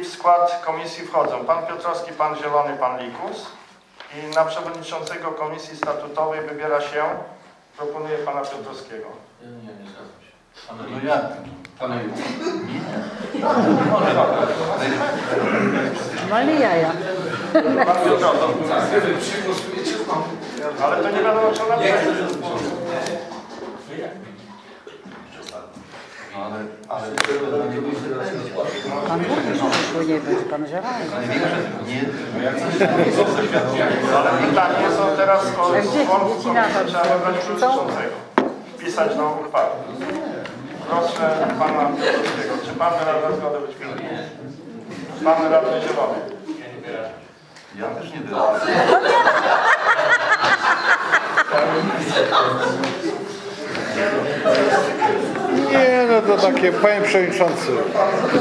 w skład komisji wchodzą pan Piotrowski, pan Zielony, pan Likus. I na przewodniczącego komisji statutowej wybiera się, proponuję pana Piotrowskiego. Nie zgadzam się. No ja. Pana Likus. Mali jaja. Pan Piotrowski. Ale to nie wiadomo, co napisać. Ale Pan burmistrz powinien być, pan Zielony. Ale pytanie są teraz o Gdzie członków dzieci na komisji, trzeba wybrać przewodniczącego. Wpisać na uchwałę. Proszę pana Piotrowskiego. Czy pan wyraża zgodę być pierwszym? Pan radny Zielony. ja też nie wyrażam. Nie, no to takie, panie przewodniczący.